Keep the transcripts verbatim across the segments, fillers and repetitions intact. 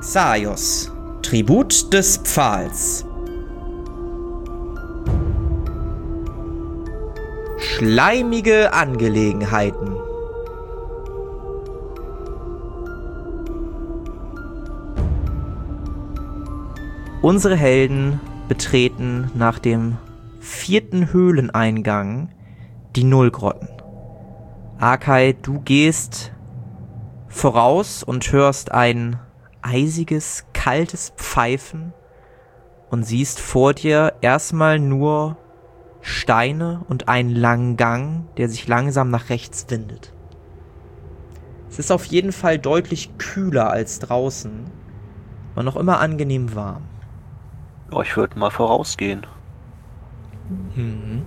Xaios, Tribut des Pfahls. Schleimige Angelegenheiten. Unsere Helden betreten nach dem vierten Höhleneingang die Nullgrotten. Akai, du gehst voraus und hörst ein eisiges, kaltes Pfeifen und siehst vor dir erstmal nur Steine und einen langen Gang, der sich langsam nach rechts windet. Es ist auf jeden Fall deutlich kühler als draußen, aber noch immer angenehm warm. Oh, ich würde mal vorausgehen. Mhm.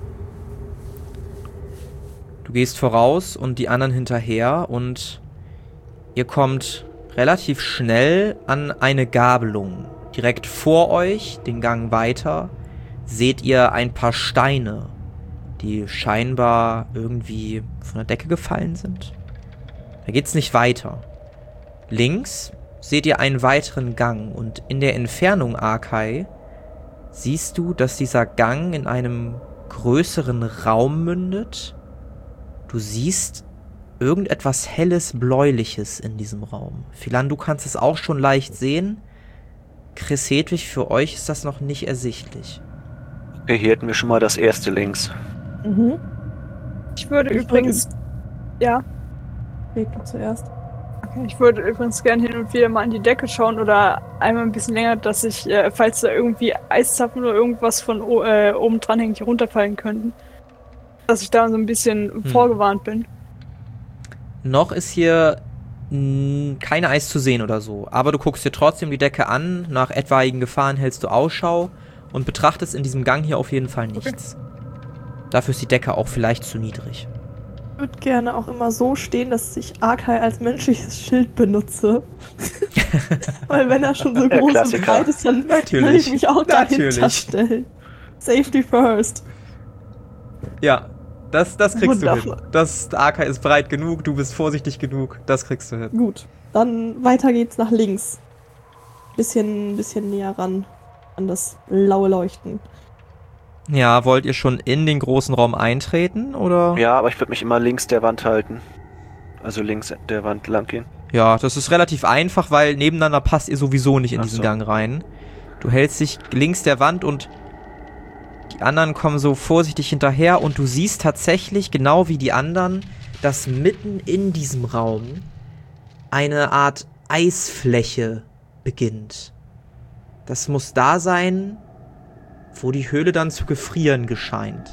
Du gehst voraus und die anderen hinterher und ihr kommt relativ schnell an eine Gabelung. Direkt vor euch, den Gang weiter, seht ihr ein paar Steine, die scheinbar irgendwie von der Decke gefallen sind. Da geht's nicht weiter. Links seht ihr einen weiteren Gang und in der Entfernung, Akai, siehst du, dass dieser Gang in einem größeren Raum mündet. Du siehst irgendetwas Helles, Bläuliches in diesem Raum. Philan, du kannst es auch schon leicht sehen. Chris Hedwig, für euch ist das noch nicht ersichtlich. Okay, hier hätten wir schon mal das erste links. Mhm. Ich würde Ich übrigens... würde- Ja, Leg du zuerst. okay. Ich würde übrigens gerne hin und wieder mal an die Decke schauen oder einmal ein bisschen länger, dass ich, äh, falls da irgendwie Eiszapfen oder irgendwas von o- äh, oben dran hängt, die runterfallen könnten, dass ich da so ein bisschen Hm. vorgewarnt bin. Noch ist hier mh, kein Eis zu sehen oder so, aber du guckst dir trotzdem die Decke an, nach etwaigen Gefahren hältst du Ausschau und betrachtest in diesem Gang hier auf jeden Fall nichts. Dafür ist die Decke auch vielleicht zu niedrig. Ich würde gerne auch immer so stehen, dass ich Akai als menschliches Schild benutze. Weil wenn er schon so Der groß und Klassiker. breit ist, dann Natürlich. will ich mich auch dahinter Natürlich. stellen. Safety first. Ja, das, das kriegst du Wundervoll. hin. Das Akai ist breit genug, du bist vorsichtig genug, das kriegst du hin. Gut, dann weiter geht's nach links. Bisschen, bisschen näher ran an das laue Leuchten. Ja, wollt ihr schon in den großen Raum eintreten, oder? Ja, aber ich würde mich immer links der Wand halten. Also links der Wand lang gehen. Ja, das ist relativ einfach, weil nebeneinander passt ihr sowieso nicht in Ach diesen so. Gang rein. Du hältst dich links der Wand und die anderen kommen so vorsichtig hinterher und du siehst tatsächlich, genau wie die anderen, dass mitten in diesem Raum eine Art Eisfläche beginnt. Das muss da sein, wo die Höhle dann zu gefrieren gescheint.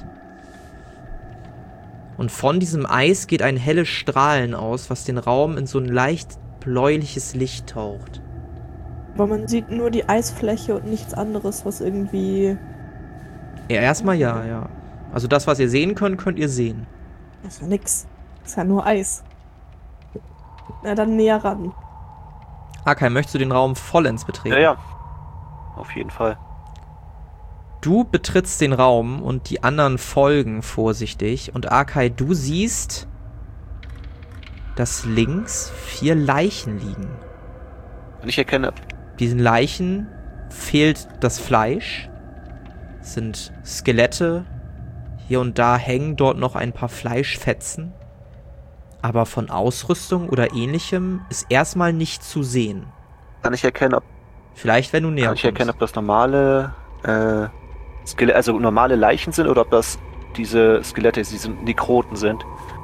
Und von diesem Eis geht ein helles Strahlen aus, was den Raum in so ein leicht bläuliches Licht taucht. Aber man sieht nur die Eisfläche und nichts anderes, was irgendwie... Ja, erstmal ja, ja. Also das, was ihr sehen könnt, könnt ihr sehen. Das ist ja nix. Das ist ja nur Eis. Na, dann näher ran. Akai, möchtest du den Raum vollends betreten? Ja, ja. Auf jeden Fall. Du betrittst den Raum und die anderen folgen vorsichtig. Und Akai, du siehst, dass links vier Leichen liegen. Und ich erkenne... Diesen Leichen fehlt das Fleisch. Es sind Skelette. Hier und da hängen dort noch ein paar Fleischfetzen. Aber von Ausrüstung oder ähnlichem ist erstmal nicht zu sehen. Kann ich erkennen, ob, Vielleicht, wenn du näher kann ich erkennen, ob das normale... Äh, Skelette, also normale Leichen sind oder ob das diese Skelette, diese Nekroten sind.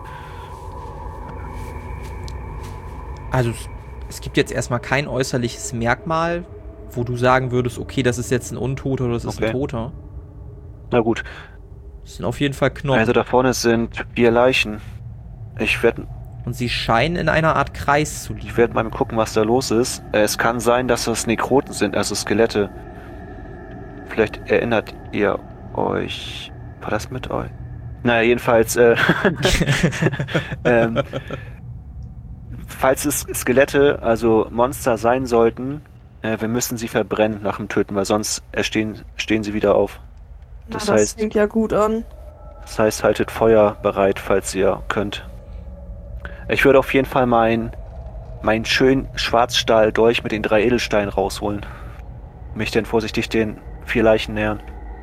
Also es, es gibt jetzt erstmal kein äußerliches Merkmal, wo du sagen würdest, okay, das ist jetzt ein Untoter oder das ist Okay. ein Toter. Na gut. Das sind auf jeden Fall Knochen. Also da vorne sind vier Leichen. Ich werde Und sie scheinen in einer Art Kreis zu ich liegen. werd mal gucken, was da los ist. Äh, Es kann sein, dass das Nekroten sind, also Skelette. Vielleicht erinnert ihr euch... War das mit euch? Naja, jedenfalls... Äh, ähm, falls es Skelette, also Monster sein sollten, äh, wir müssen sie verbrennen nach dem Töten, weil sonst erstehen, stehen sie wieder auf. Na, Das das heißt- klingt ja gut an. Das heißt, haltet Feuer bereit, falls ihr könnt. Ich würde auf jeden Fall mein meinen schönen Schwarzstahl-Dolch mit den drei Edelsteinen rausholen. Mich dann vorsichtig den vier Leichen nähern.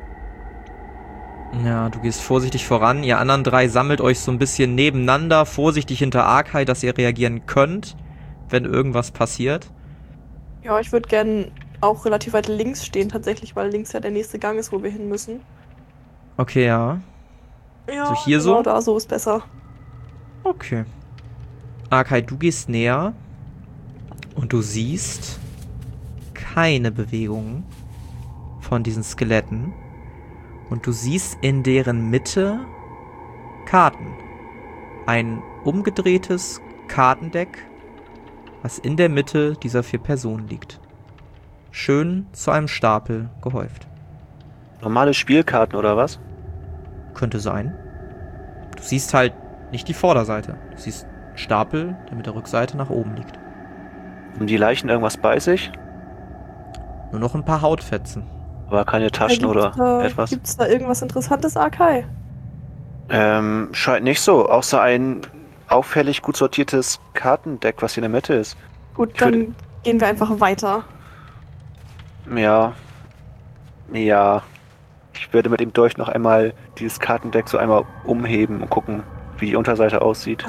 Ja, du gehst vorsichtig voran. Ihr anderen drei sammelt euch so ein bisschen nebeneinander, vorsichtig hinter Arkai, dass ihr reagieren könnt, wenn irgendwas passiert. Ja, ich würde gern auch relativ weit links stehen tatsächlich, weil links ja der nächste Gang ist, wo wir hin müssen. Okay, ja. Ja, So hier genau so? da so ist besser. Okay. Arkai, du gehst näher und du siehst keine Bewegung von diesen Skeletten. Und du siehst in deren Mitte Karten. Ein umgedrehtes Kartendeck, was in der Mitte dieser vier Personen liegt. Schön zu einem Stapel gehäuft. Normale Spielkarten oder was? Könnte sein. Du siehst halt nicht die Vorderseite. Du siehst einen Stapel, der mit der Rückseite nach oben liegt. Haben die Leichen irgendwas bei sich? Nur noch ein paar Hautfetzen. Aber keine Taschen oder da, etwas? Gibt's da irgendwas Interessantes, Arkai? Ähm, scheint nicht so. Außer ein auffällig gut sortiertes Kartendeck, was hier in der Mitte ist. Gut, Ich dann würde- gehen wir einfach weiter. Ja. Ja. Ich würde mit dem Dolch noch einmal dieses Kartendeck so einmal umheben und gucken, wie die Unterseite aussieht.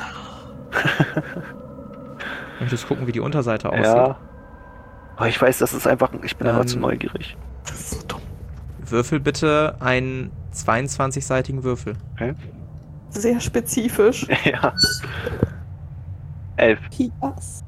Möchtest gucken, wie die Unterseite aussieht? Ja. Aber ich weiß, das ist einfach. Ich bin Ähm, einfach zu neugierig. Das ist so dumm. Würfel bitte einen zweiundzwanzig-seitigen Würfel. Okay. Sehr spezifisch. Ja. Elf. Yes.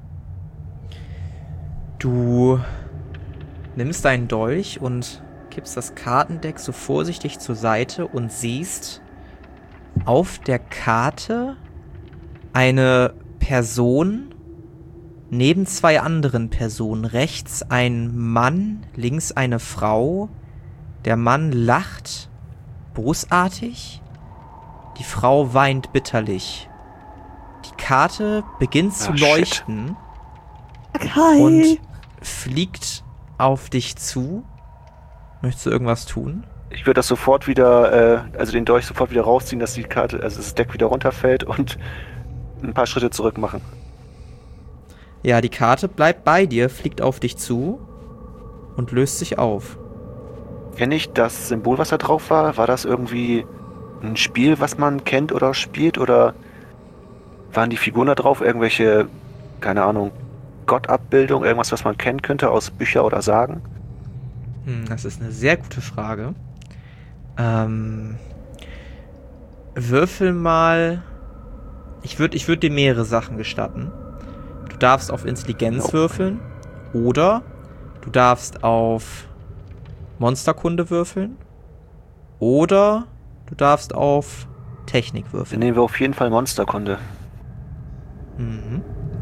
Du nimmst deinen Dolch und kippst das Kartendeck so vorsichtig zur Seite und siehst auf der Karte eine Person neben zwei anderen Personen. Rechts ein Mann, links eine Frau. Der Mann lacht bosartig. Die Frau weint bitterlich. Die Karte beginnt zu Ah, shit. leuchten Arkai! und fliegt auf dich zu. Möchtest du irgendwas tun? Ich würde das sofort wieder, äh, also den Dolch sofort wieder rausziehen, dass die Karte, also das Deck wieder runterfällt und ein paar Schritte zurück machen. Ja, die Karte bleibt bei dir, fliegt auf dich zu und löst sich auf. Kenne ich das Symbol, was da drauf war? War das irgendwie ein Spiel, was man kennt oder spielt? Oder waren die Figuren da drauf irgendwelche, keine Ahnung, Gottabbildung, irgendwas, was man kennen könnte aus Büchern oder Sagen? Hm, das ist eine sehr gute Frage. Ähm, würfel mal. Ich würde ich würd dir mehrere Sachen gestatten. Du darfst auf Intelligenz Oh. würfeln oder du darfst auf Monsterkunde würfeln oder du darfst auf Technik Dann würfeln. nehmen wir auf jeden Fall Monsterkunde. Mhm.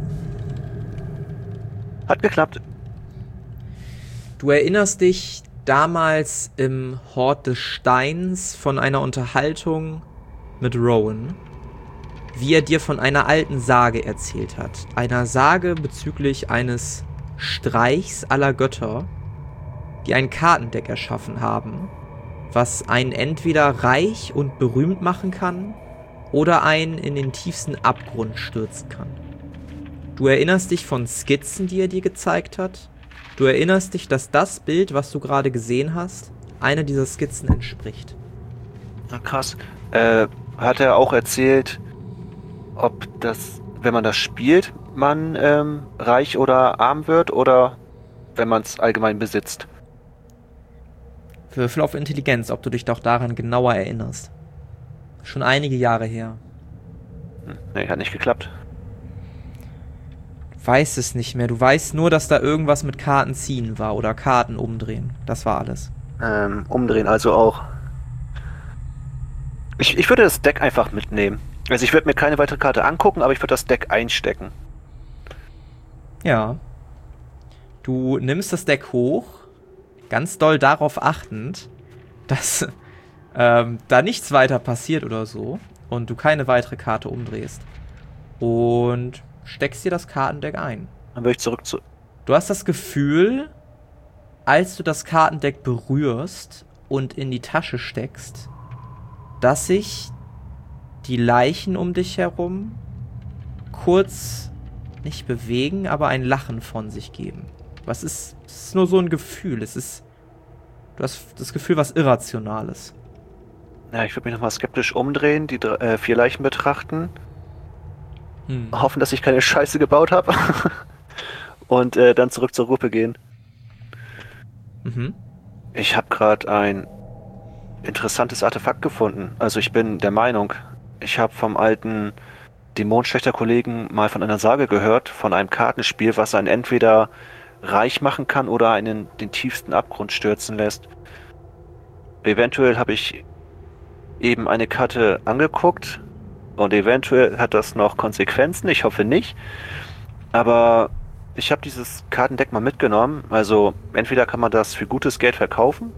Hat geklappt. Du erinnerst dich damals im Hort des Steins von einer Unterhaltung mit Rowan, wie er dir von einer alten Sage erzählt hat. Einer Sage bezüglich eines Streichs aller Götter, die ein Kartendeck erschaffen haben, was einen entweder reich und berühmt machen kann oder einen in den tiefsten Abgrund stürzen kann. Du erinnerst dich von Skizzen, die er dir gezeigt hat. Du erinnerst dich, dass das Bild, was du gerade gesehen hast, einer dieser Skizzen entspricht. Na krass. Äh, hat er auch erzählt, ob das, wenn man das spielt, man ähm, reich oder arm wird oder wenn man es allgemein besitzt? Würfel auf Intelligenz, ob du dich doch daran genauer erinnerst. Schon einige Jahre her. Hm, nee, hat nicht geklappt. Du weißt es nicht mehr. Du weißt nur, dass da irgendwas mit Karten ziehen war oder Karten umdrehen. Das war alles. Ähm, umdrehen also auch. Ich, ich würde das Deck einfach mitnehmen. Also ich würde mir keine weitere Karte angucken, aber ich würde das Deck einstecken. Ja. Du nimmst das Deck hoch, ganz doll darauf achtend, dass ähm, da nichts weiter passiert oder so und du keine weitere Karte umdrehst. Und steckst dir das Kartendeck ein. Dann würde ich zurück zu... Du hast das Gefühl, als du das Kartendeck berührst und in die Tasche steckst, dass sich die Leichen um dich herum kurz nicht bewegen, aber ein Lachen von sich geben. Was ist, es ist nur so ein Gefühl. Es ist, du hast das Gefühl, was Irrationales. Ja, ich würde mich nochmal skeptisch umdrehen, die dr- äh, vier Leichen betrachten, Hm. hoffen, dass ich keine Scheiße gebaut habe und äh, dann zurück zur Gruppe gehen. Mhm. Ich habe gerade ein interessantes Artefakt gefunden. Also ich bin der Meinung, ich habe vom alten Dämonenschächter-Kollegen mal von einer Sage gehört, von einem Kartenspiel, was einen entweder reich machen kann oder einen den tiefsten Abgrund stürzen lässt. Eventuell habe ich eben eine Karte angeguckt und eventuell hat das noch Konsequenzen, ich hoffe nicht. Aber ich habe dieses Kartendeck mal mitgenommen, also entweder kann man das für gutes Geld verkaufen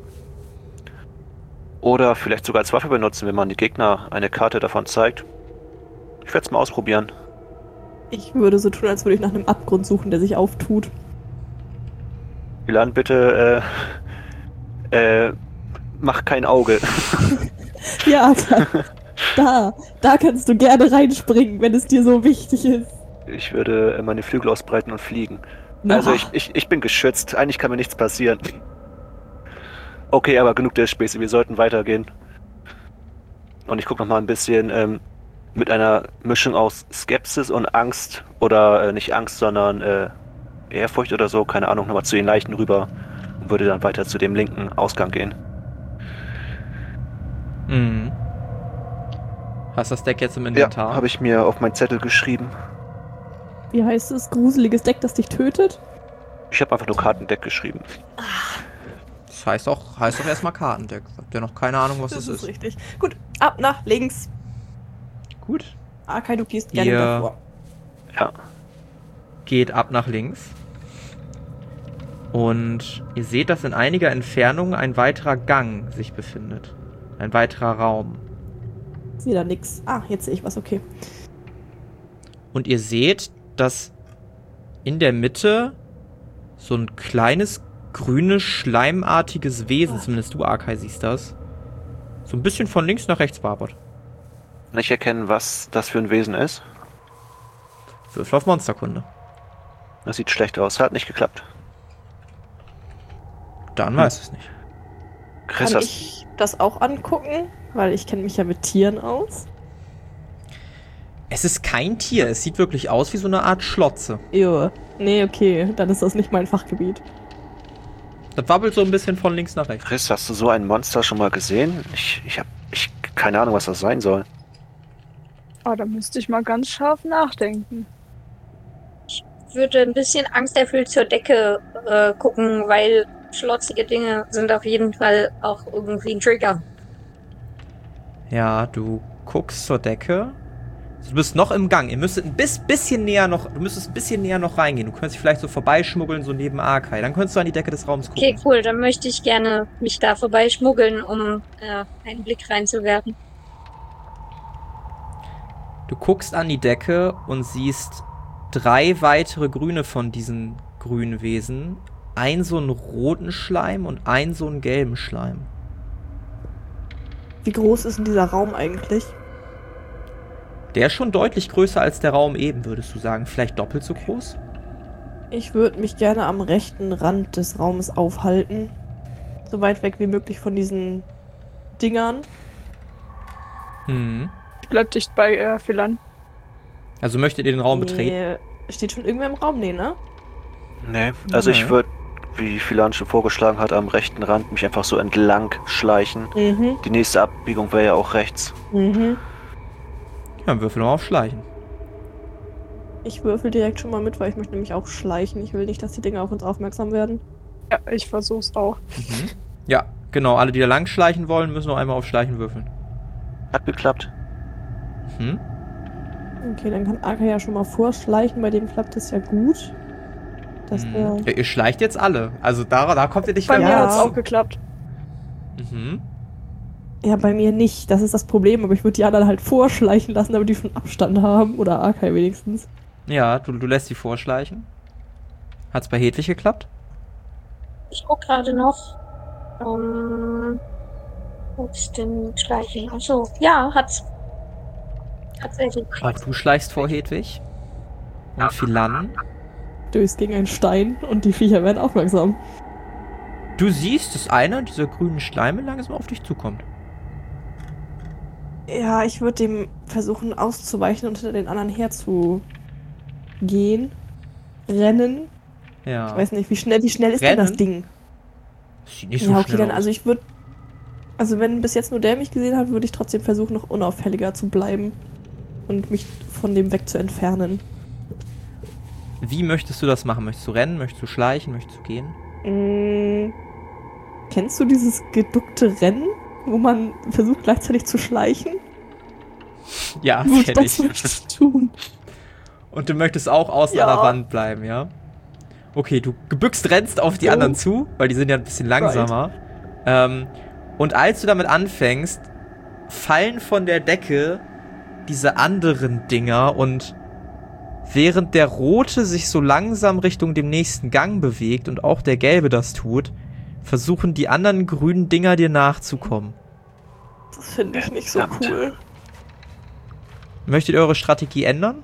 oder vielleicht sogar als Waffe benutzen, wenn man die Gegner eine Karte davon zeigt. Ich werde es mal ausprobieren. Ich würde so tun, als würde ich nach einem Abgrund suchen, der sich auftut. Milan, bitte, äh, äh, mach kein Auge. Ja, da, da, da kannst du gerne reinspringen, wenn es dir so wichtig ist. Ich würde meine Flügel ausbreiten und fliegen. Na. Also ich, ich, ich bin geschützt. Eigentlich kann mir nichts passieren. Okay, aber genug der Späße. Wir sollten weitergehen. Und ich gucke noch mal ein bisschen ähm, mit einer Mischung aus Skepsis und Angst. Oder äh, nicht Angst, sondern äh, Ehrfurcht oder so. Keine Ahnung, nochmal zu den Leichen rüber. Und würde dann weiter zu dem linken Ausgang gehen. Mhm. Hast das Deck jetzt im Ja, Inventar? habe ich mir auf meinen Zettel geschrieben. Wie heißt es? Gruseliges Deck, das dich tötet? Ich habe einfach nur Kartendeck geschrieben. Das heißt auch, heißt auch erstmal Kartendeck. Habt ihr noch keine Ahnung, was das, Das ist ist? richtig. Gut, ab nach links. Gut. Akai, du gehst gerne Ihr- davor. Ja. Geht ab nach links. Und ihr seht, dass in einiger Entfernung ein weiterer Gang sich befindet. Ein weiterer Raum. Ich sehe da nix. Ah, jetzt sehe ich was, okay. Und ihr seht, dass in der Mitte so ein kleines, grünes, schleimartiges Wesen, zumindest du, Akai, siehst das, so ein bisschen von links nach rechts wabert. Nicht erkennen, was das für ein Wesen ist. Würfel auf Monsterkunde. Das sieht schlecht aus. Hat nicht geklappt. Dann weiß es nicht. Chris, Kann hast ich das auch angucken? Weil ich kenne mich ja mit Tieren aus. Es ist kein Tier, es sieht wirklich aus wie so eine Art Schlotze. Jo. Nee, okay, dann ist das nicht mein Fachgebiet. Das wabbelt so ein bisschen von links nach rechts. Chris, hast du so ein Monster schon mal gesehen? Ich, ich habe ich, keine Ahnung, was das sein soll. Oh, da müsste ich mal ganz scharf nachdenken. Würde ein bisschen angsterfüllt zur Decke äh, gucken, weil schlotzige Dinge sind auf jeden Fall auch irgendwie ein Trigger. Ja, du guckst zur Decke. Du bist noch im Gang. Ihr müsstet ein bis, bisschen näher noch, du müsstest ein bisschen näher noch reingehen. Du könntest dich vielleicht so vorbeischmuggeln, so neben Akai. Dann könntest du an die Decke des Raums gucken. Okay, cool, dann möchte ich gerne mich da vorbeischmuggeln, um äh, einen Blick reinzuwerfen. Du guckst an die Decke und siehst drei weitere Grüne von diesen grünen Wesen. Ein so einen roten Schleim und ein so einen gelben Schleim. Wie groß ist denn dieser Raum eigentlich? Der ist schon deutlich größer als der Raum eben, würdest du sagen. Vielleicht doppelt so groß? Ich würde mich gerne am rechten Rand des Raumes aufhalten. So weit weg wie möglich von diesen Dingern. Hm. Bleib dicht bei äh, Philan. Also möchtet ihr den Raum betreten? Nee, steht schon irgendwer im Raum? Nee, ne? Nee, also Nee. ich würde, wie Philan schon vorgeschlagen hat, am rechten Rand mich einfach so entlang schleichen. Mhm. Die nächste Abbiegung wäre ja auch rechts. Mhm. Ja, würfel mal auf Schleichen. Ich würfel direkt schon mal mit, weil ich möchte nämlich auch schleichen. Ich will nicht, dass die Dinger auf uns aufmerksam werden. Ja, ich versuch's auch. Mhm. Ja, genau. Alle, die da lang schleichen wollen, müssen noch einmal auf Schleichen würfeln. Hat geklappt. Mhm. Okay, dann kann Aka ja schon mal vorschleichen. Bei dem klappt das ja gut. Dass Mhm. der... Ja, ihr schleicht jetzt alle. Also da, da kommt ihr nicht Bei mehr mir Ja. hat's auch geklappt. Mhm. Ja, bei mir nicht. Das ist das Problem. Aber ich würde die anderen halt vorschleichen lassen, damit die schon Abstand haben. Oder Aka wenigstens. Ja, du, du lässt sie vorschleichen. Hat's bei Hedwig geklappt? Ich guck gerade noch. Um, wo ist denn Schleichen? Achso, ja, hat's. Tatsächlich. Auch du schleichst vor Hedwig. Und Philan? Stößt gegen einen Stein und die Viecher werden aufmerksam. Du siehst, dass einer dieser grünen Schleime langsam auf dich zukommt. Ja, ich würde dem versuchen auszuweichen und hinter den anderen herzugehen. Rennen. Ja. Ich weiß nicht, wie schnell, wie schnell ist denn Rennen? das Ding? Sieht nicht so Ja, okay, schnell dann, aus. also ich würde. Also, wenn bis jetzt nur der mich gesehen hat, würde ich trotzdem versuchen, noch unauffälliger zu bleiben. Und mich von dem weg zu entfernen. Wie möchtest du das machen? Möchtest du rennen? Möchtest du schleichen? Möchtest du gehen? Mm, kennst du dieses geduckte Rennen, wo man versucht gleichzeitig zu schleichen? Ja, Gut, kenn das ich. möchtest du tun. Und du möchtest auch außen Ja. an der Wand bleiben, ja? Okay, du gebückst rennst auf die Oh. anderen zu, weil die sind ja ein bisschen langsamer. Ähm, und als du damit anfängst, fallen von der Decke diese anderen Dinger und während der rote sich so langsam Richtung dem nächsten Gang bewegt und auch der gelbe das tut, versuchen die anderen grünen Dinger dir nachzukommen. Das finde ich nicht so Verdammt. cool. Möchtet ihr eure Strategie ändern?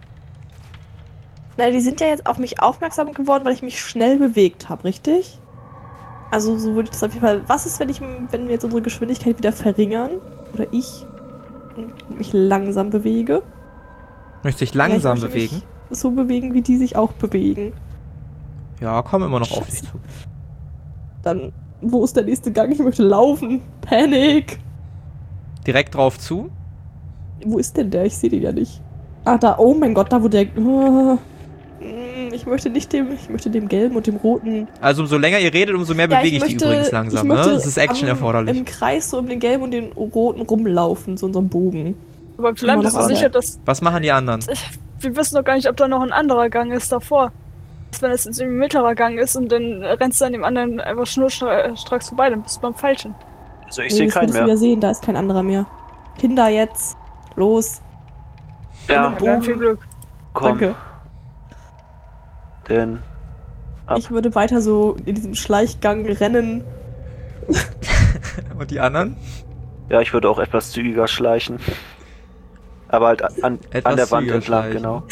Na, die sind ja jetzt auf mich aufmerksam geworden, weil ich mich schnell bewegt habe, richtig? Also so würde ich das auf jeden Fall. Was ist, wenn ich, wenn wir jetzt unsere Geschwindigkeit wieder verringern? Oder ich und mich langsam bewege? Möchtest du dich Ja, ich langsam möchte mich bewegen? So bewegen, wie die sich auch bewegen. Ja, komm immer noch auf Scheiße. dich zu. Dann, wo ist der nächste Gang? Ich möchte laufen. Panik! Direkt drauf zu. Wo ist denn der? Ich sehe den ja nicht. Ah, da. Oh mein Gott, da wo der. Ah. Mm, Ich möchte nicht dem. Ich möchte dem gelben und dem roten. Also umso länger ihr redet, umso mehr Ja, bewege ich, die möchte- übrigens langsam. ich möchte Ne? Das ist Action am- erforderlich. Im Kreis so um den gelben und den roten rumlaufen, so in so einem Bogen. Aber vielleicht Immer bist noch du sicher, alle. dass. Was machen die anderen? Wir wissen doch gar nicht, ob da noch ein anderer Gang ist davor. Wenn es jetzt ein mittlerer Gang ist und dann rennst du an dem anderen einfach schnurstracks vorbei, dann bist du beim Falschen. Also ich Nee, sehe das keinen würdest du mehr. wieder sehen, da ist kein anderer mehr. Kinder jetzt. Los. Ja, Wir haben viel Glück. komm. Danke. Denn Ab. Ich würde weiter so in diesem Schleichgang rennen. Und die anderen? ja, ich würde auch etwas zügiger schleichen. Aber halt an, Etwas an der Wand zügiger entlang, schleichen. genau.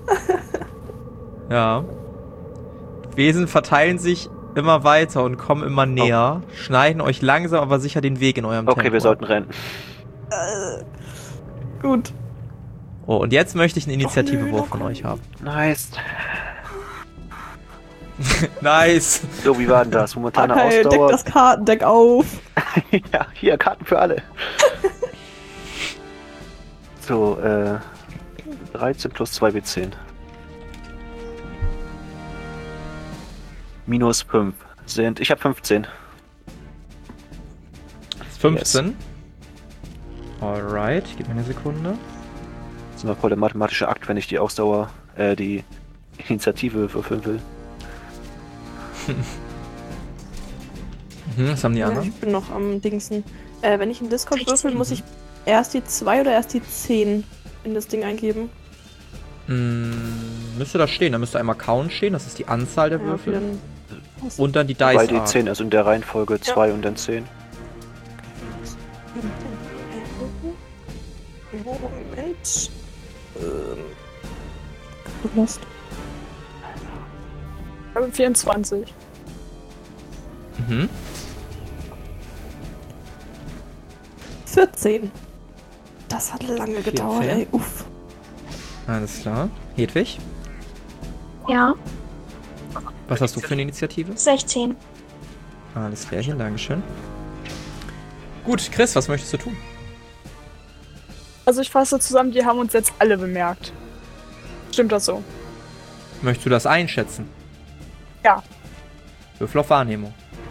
Ja. Wesen verteilen sich immer weiter und kommen immer näher, schneiden euch langsam aber sicher den Weg in eurem Okay, Tempo. wir sollten rennen. Äh, gut. Oh, und jetzt möchte ich einen nö, Initiativewurf noch von ein- euch haben. Nice. Nice. So, wie war denn das? Momentane Okay, deck Ausdauer. das Kartendeck auf. ja, hier, Karten für alle. so, äh, dreizehn plus zwei W zehn. Minus fünf sind, ich habe fünfzehn. Das ist fünfzehn. Alright, gib mir eine Sekunde. Das ist immer voll der mathematische Akt, wenn ich die Ausdauer, äh, die Initiative würfeln will. Mhm, was haben die Ja, anderen? ich bin noch am Dingsen. Äh, wenn ich in Discord würfel, sechzehn. muss ich erst die zwei oder erst die zehn in das Ding eingeben. Mm, müsste da stehen. Da müsste einmal Count stehen, das ist die Anzahl der Ja, okay, Würfel. dann. Und dann die Bei Dice die Art. zehn, also in der Reihenfolge zwei und dann zehn. Moment. Ähm. Lost. Ich habe vierundzwanzig. Mhm. vierzehn. Das hat lange gedauert, vierzehn. ey. Uff. Alles klar. Hedwig, Ja, was hast du für eine Initiative? sechzehn. Alles klärchen, Dankeschön. Gut, Chris, was möchtest du tun? Also ich fasse zusammen, die haben uns jetzt alle bemerkt. Stimmt das so? Möchtest du das einschätzen? Ja. Würfel auf Wahrnehmung.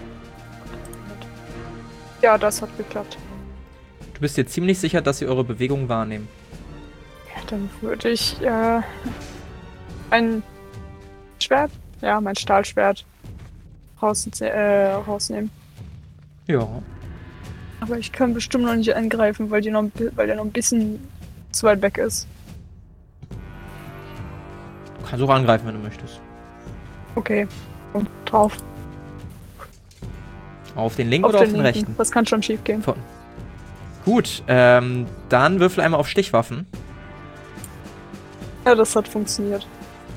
Ja, das hat geklappt. Du bist dir ziemlich sicher, dass sie eure Bewegungen wahrnehmen. Ja, dann würde ich äh, ein Schwert, ja, mein Stahlschwert raus, äh, rausnehmen. Ja. Aber ich kann bestimmt noch nicht angreifen, weil, die noch, ein bi- weil der noch ein bisschen zu weit weg ist. Du kannst auch angreifen, wenn du möchtest. Okay. Und drauf. Auf den linken oder auf den linken. rechten? Das kann schon schief gehen. Von- Gut, ähm, dann würfel einmal auf Stichwaffen. Ja, das hat funktioniert.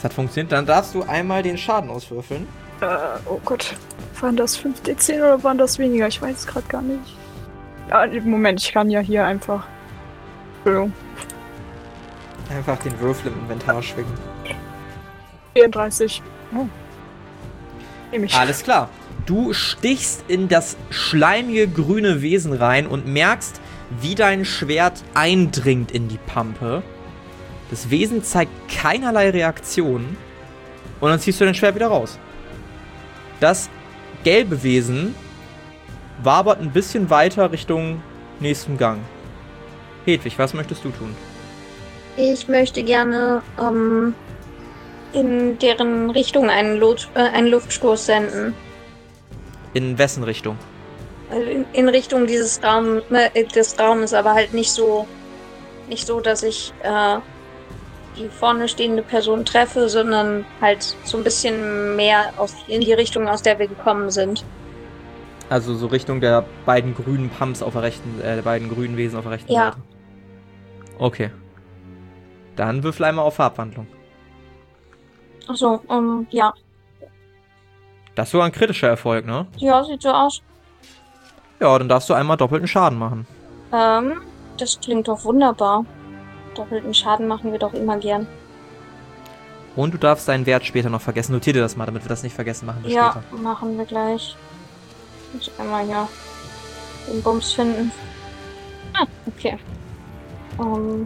Das hat funktioniert. Dann darfst du einmal den Schaden auswürfeln. Äh, oh Gott. Waren das fünf D zehn oder waren das weniger? Ich weiß es gerade gar nicht. Ah, Moment, ich kann ja hier einfach... Entschuldigung. Einfach den Würfel im Inventar schwingen. vierunddreißig. Oh. Nehm ich. Alles klar. Du stichst in das schleimige grüne Wesen rein und merkst, wie dein Schwert eindringt in die Pampe. Das Wesen zeigt keinerlei Reaktion. Und dann ziehst du dein Schwert wieder raus. Das gelbe Wesen wabert ein bisschen weiter Richtung nächsten Gang. Hedwig, was möchtest du tun? Ich möchte gerne ähm, in deren Richtung einen, Lot, äh, einen Luftstoß senden. In wessen Richtung? In, in Richtung dieses Raum, äh, des Raumes, aber halt nicht so, nicht so, dass ich äh, die vorne stehende Person treffe, sondern halt so ein bisschen mehr aus, in die Richtung, aus der wir gekommen sind. Also so Richtung der beiden grünen Pumps auf der rechten, äh, der beiden grünen Wesen auf der rechten Ja. Seite. Okay. Dann würfel einmal auf Farbwandlung. Achso, ähm, ja. Das ist sogar ein kritischer Erfolg, ne? Ja, sieht so aus. Ja, dann darfst du einmal doppelten Schaden machen. Ähm, das klingt doch wunderbar. Doppelten Schaden machen wir doch immer gern. Und du darfst deinen Wert später noch vergessen. Notier dir das mal, damit wir das nicht vergessen machen wir Ja, später. machen wir gleich. Ich muss einmal hier den Bums finden. Ah, okay. Ähm,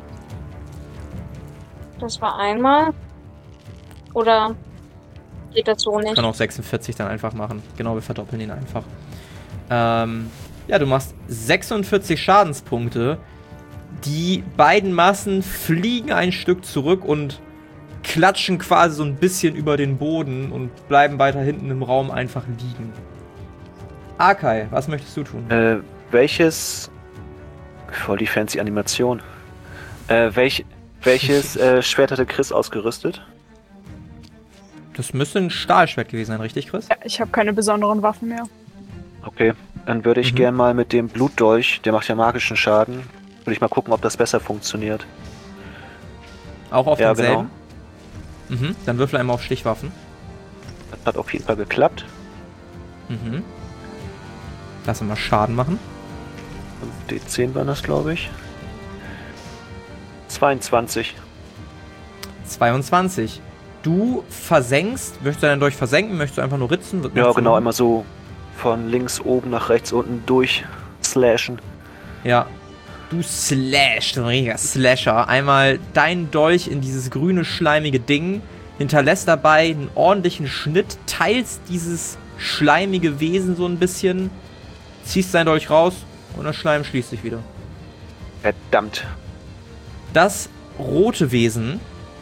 das war einmal. Oder geht das so Ich nicht? kann auch sechsundvierzig dann einfach machen. Genau, wir verdoppeln ihn einfach. Ähm, ja, du machst sechsundvierzig Schadenspunkte. Die beiden Massen fliegen ein Stück zurück und klatschen quasi so ein bisschen über den Boden und bleiben weiter hinten im Raum einfach liegen. Akai, was möchtest du tun? Äh, welches... Voll die fancy Animation. Äh, welch, welches äh, Schwert hatte Chris ausgerüstet? Das müsste ein Stahlschwert gewesen sein, richtig, Chris? Ja, ich habe keine besonderen Waffen mehr. Okay, dann würde ich Mhm. gern mal mit dem Blutdolch, der macht ja magischen Schaden, würde ich mal gucken, ob das besser funktioniert. Auch auf Ja, denselben? Mhm, dann würfel einmal auf Stichwaffen. Das hat auf jeden Fall geklappt. Mhm. Lass mal Schaden machen. Und D zehn waren das, glaube ich. zweiundzwanzig. zweiundzwanzig. Du versenkst, möchtest du deinen Dolch versenken, möchtest du einfach nur ritzen? Was Ja, möchtest du genau, machen? einmal so von links oben nach rechts unten durch slashen. Ja. Du slashst, ein richtiger Slasher. Einmal deinen Dolch in dieses grüne, schleimige Ding, hinterlässt dabei einen ordentlichen Schnitt, teilst dieses schleimige Wesen so ein bisschen, ziehst deinen Dolch raus und das Schleim schließt sich wieder. Verdammt. Das rote Wesen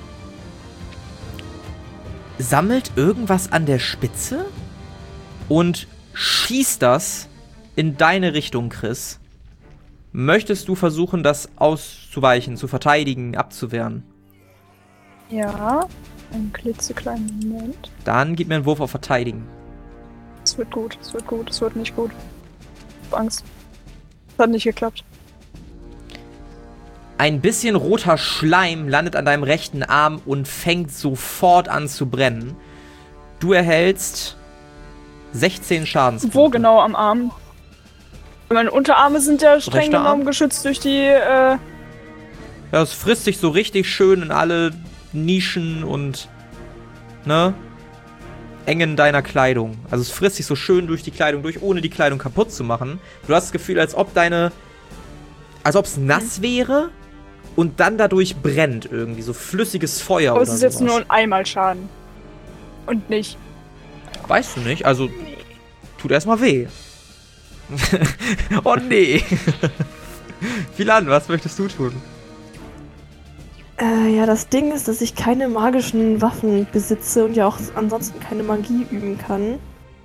sammelt irgendwas an der Spitze und schießt das in deine Richtung, Chris. Möchtest du versuchen, das auszuweichen, zu verteidigen, abzuwehren? Ja, einen klitzekleinen Moment. Dann gib mir einen Wurf auf Verteidigen. Es wird gut, es wird gut, es wird nicht gut. Ich hab Angst. Es hat nicht geklappt. Ein bisschen roter Schleim landet an deinem rechten Arm und fängt sofort an zu brennen. Du erhältst sechzehn Schadenspunkte. Wo genau am Arm? Meine Unterarme sind ja streng Rechter genommen Arm? geschützt durch die, äh... Ja, es frisst sich so richtig schön in alle Nischen und, ne, Engen deiner Kleidung. Also es frisst sich so schön durch die Kleidung durch, ohne die Kleidung kaputt zu machen. Du hast das Gefühl, als ob deine, als ob es nass wäre und dann dadurch brennt irgendwie, so flüssiges Feuer Aber oder es ist jetzt sowas. nur ein einmal Schaden. Und nicht. Weißt du nicht, also tut erstmal weh. Oh nee. Philan, was möchtest du tun? Äh, ja, das Ding ist, dass ich keine magischen Waffen besitze und ja auch ansonsten keine Magie üben kann.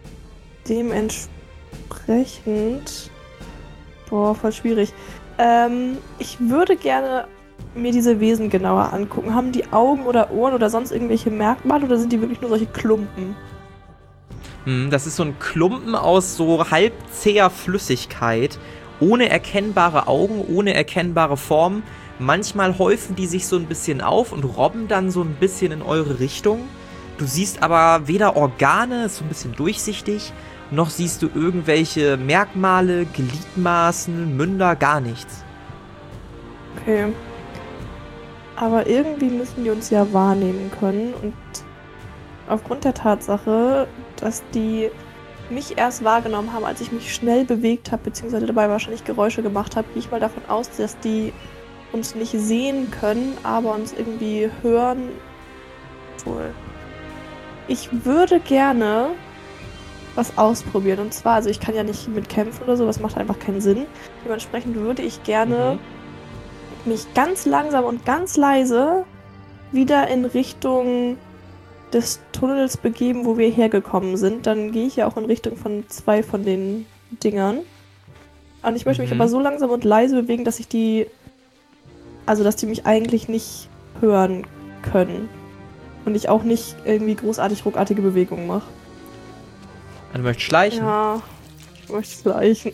Dementsprechend... Boah, voll schwierig. Ähm, ich würde gerne mir diese Wesen genauer angucken. Haben die Augen oder Ohren oder sonst irgendwelche Merkmale oder sind die wirklich nur solche Klumpen? Hm, das ist so ein Klumpen aus so halb zäher Flüssigkeit, ohne erkennbare Augen, ohne erkennbare Form. Manchmal häufen die sich so ein bisschen auf und robben dann so ein bisschen in eure Richtung. Du siehst aber weder Organe, ist so ein bisschen durchsichtig, noch siehst du irgendwelche Merkmale, Gliedmaßen, Münder, gar nichts. Okay. Aber irgendwie müssen die uns ja wahrnehmen können und aufgrund der Tatsache, dass die mich erst wahrgenommen haben, als ich mich schnell bewegt habe, beziehungsweise dabei wahrscheinlich Geräusche gemacht habe, gehe ich mal davon aus, dass die uns nicht sehen können, aber uns irgendwie hören. Wohl. Ich würde gerne was ausprobieren. Und zwar, also ich kann ja nicht mit kämpfen oder so, das macht einfach keinen Sinn. Dementsprechend würde ich gerne mhm. mich ganz langsam und ganz leise wieder in Richtung des Tunnels begeben, wo wir hergekommen sind. Dann gehe ich ja auch in Richtung von zwei von den Dingern. Und ich möchte mhm. mich aber so langsam und leise bewegen, dass ich die, also dass die mich eigentlich nicht hören können. Und ich auch nicht irgendwie großartig ruckartige Bewegungen mache. Du möchtest schleichen? Ja, ich möchte schleichen.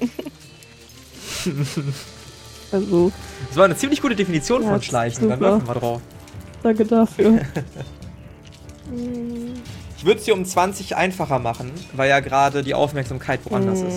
Also. Das war eine ziemlich gute Definition ja, von Schleichen, dann würfeln wir drauf. Danke dafür. Ich würde es dir um zwanzig einfacher machen, weil ja gerade die Aufmerksamkeit woanders hm. ist.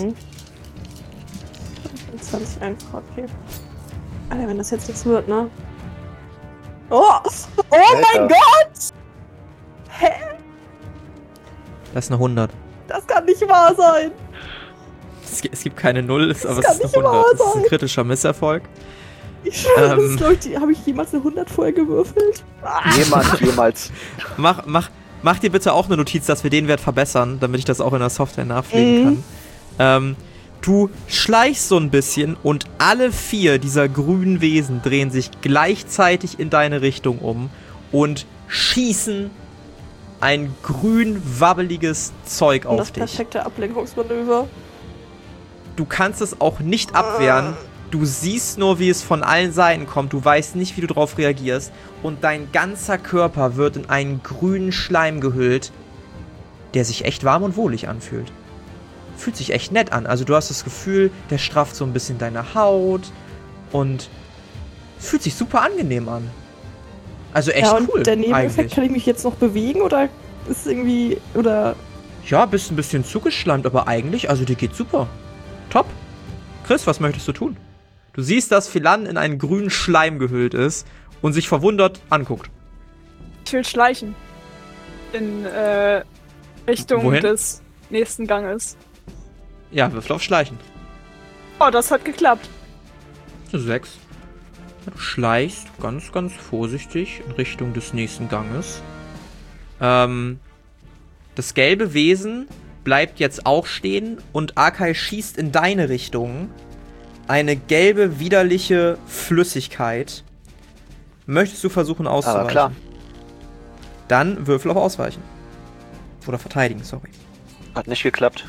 Um zwanzig einfacher, okay. Alter, wenn das jetzt nichts wird, ne? Oh! Oh mein Gott! Hä? Das ist eine hundert. Das kann nicht wahr sein! Es, es gibt keine Null, das aber es ist eine hundert. Das ist ein kritischer Misserfolg. Ich schwöre, ähm, das ist, habe ich jemals eine hundert vorher gewürfelt? Jemals, jemals. Mach, mach, mach dir bitte auch eine Notiz, dass wir den Wert verbessern, damit ich das auch in der Software nachpflegen mhm. kann. Ähm, du schleichst so ein bisschen und alle vier dieser grünen Wesen drehen sich gleichzeitig in deine Richtung um und schießen ein grün wabbeliges Zeug und auf dich. Das perfekte Ablenkungsmanöver. Du kannst es auch nicht abwehren. Du siehst nur, wie es von allen Seiten kommt. Du weißt nicht, wie du darauf reagierst. Und dein ganzer Körper wird in einen grünen Schleim gehüllt, der sich echt warm und wohlig anfühlt. Fühlt sich echt nett an. Also du hast das Gefühl, der strafft so ein bisschen deine Haut und fühlt sich super angenehm an. Also echt ja, und cool. Der Nebeneffekt, eigentlich. Kann ich mich jetzt noch bewegen oder ist irgendwie, oder... Ja, bist ein bisschen zugeschleimt, aber eigentlich, also dir geht's super. Top. Chris, was möchtest du tun? Du siehst, dass Philan in einen grünen Schleim gehüllt ist und sich verwundert anguckt. Ich will schleichen. In äh, Richtung Wohin? des nächsten Ganges. Ja, würfel auf Schleichen. Oh, das hat geklappt. Sechs. Du schleichst ganz, ganz vorsichtig in Richtung des nächsten Ganges. Ähm, das gelbe Wesen bleibt jetzt auch stehen und Arkai schießt in deine Richtung eine gelbe, widerliche Flüssigkeit. Möchtest du versuchen auszuweichen? Aber klar. Dann würfel auf Ausweichen. Oder verteidigen, sorry. Hat nicht geklappt.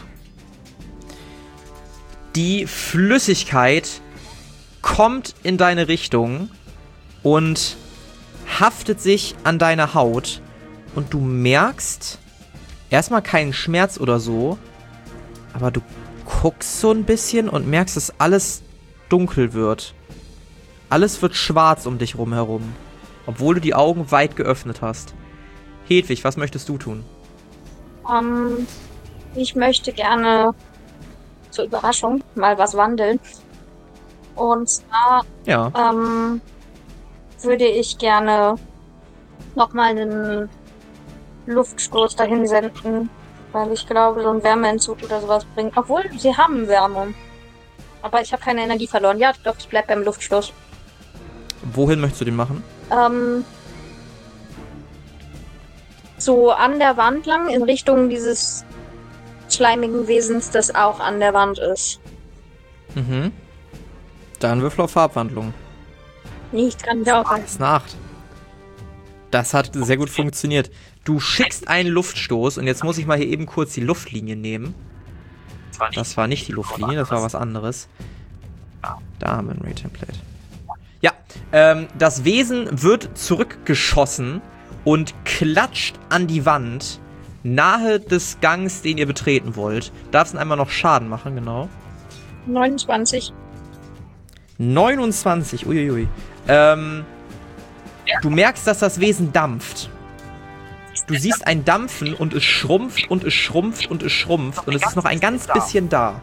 Die Flüssigkeit kommt in deine Richtung und haftet sich an deiner Haut und du merkst erstmal keinen Schmerz oder so, aber du guckst so ein bisschen und merkst, dass alles dunkel wird. Alles wird schwarz um dich rum herum, obwohl du die Augen weit geöffnet hast. Hedwig, was möchtest du tun? Um, ich möchte gerne zur Überraschung mal was wandeln. Und zwar ja. ähm, würde ich gerne nochmal einen Luftstoß dahin senden, weil ich glaube, so ein Wärmeentzug oder sowas bringt. Obwohl, sie haben Wärme. Aber ich habe keine Energie verloren. Ja, doch, ich bleib beim Luftstoß. Wohin möchtest du den machen? Ähm, so an der Wand lang, in Richtung dieses schleimigen Wesens, das auch an der Wand ist. Mhm. Dann würfel auf Farbwandlung. Nicht kann ich auch. Das ist eine acht. Das hat sehr gut funktioniert. Du schickst einen Luftstoß und jetzt muss ich mal hier eben kurz die Luftlinie nehmen. Das war nicht die Luftlinie, das war was anderes. Da haben wir ein Ray-Template. Ja, ähm, das Wesen wird zurückgeschossen und klatscht an die Wand nahe des Gangs, den ihr betreten wollt. Darfst du einmal noch Schaden machen, genau. neunundzwanzig. neunundzwanzig, uiuiui. Ähm, du merkst, dass das Wesen dampft. Du siehst ein Dampfen und es schrumpft und es schrumpft und es schrumpft und es ist noch ein ganz bisschen da.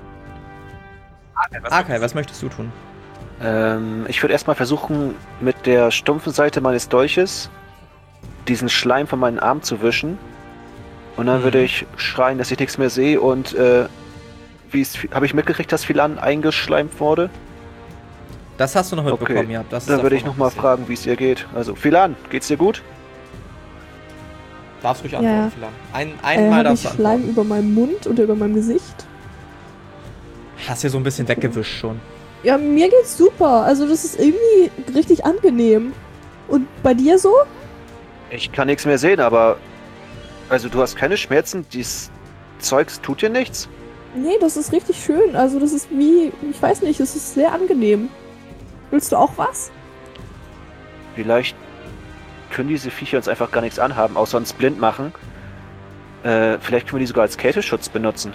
Arkai, was möchtest du tun? Ähm, ich würde erstmal versuchen, mit der stumpfen Seite meines Dolches diesen Schleim von meinen Armen zu wischen. Und dann Mhm. würde ich schreien, dass ich nichts mehr sehe und äh, wie habe ich mitgekriegt, dass Philan eingeschleimt wurde? Das hast du noch mitbekommen, Okay, ja. Das ist Dann würde davor ich nochmal passiert. fragen, wie es ihr geht. Also, Philan, geht's dir gut? Darfst ruhig Ja, antworten, ja. Philan. Ein, Äh, einmal habe darfst ich du Schleim antworten. über meinem Mund und über meinem Gesicht? Hast hier so ein bisschen weggewischt schon. Ja, mir geht's super. Also das ist irgendwie richtig angenehm. Und bei dir so? Ich kann nichts mehr sehen, aber... Also, du hast keine Schmerzen? Dieses Zeugs tut dir nichts? Nee, das ist richtig schön. Also das ist wie, ich weiß nicht, das ist sehr angenehm. Willst du auch was? Vielleicht können diese Viecher uns einfach gar nichts anhaben, außer uns blind machen. Äh, vielleicht können wir die sogar als Kälteschutz benutzen.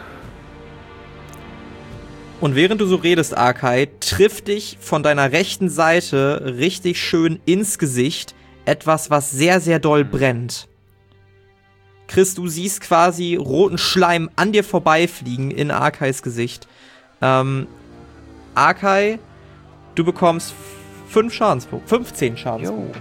Und während du so redest, Arkai, trifft dich von deiner rechten Seite richtig schön ins Gesicht etwas, was sehr, sehr doll brennt. Chris, du siehst quasi roten Schleim an dir vorbeifliegen in Arkais Gesicht. Ähm, Arkai, du bekommst fünf Schadenspunkte, fünfzehn Schadenspunkte.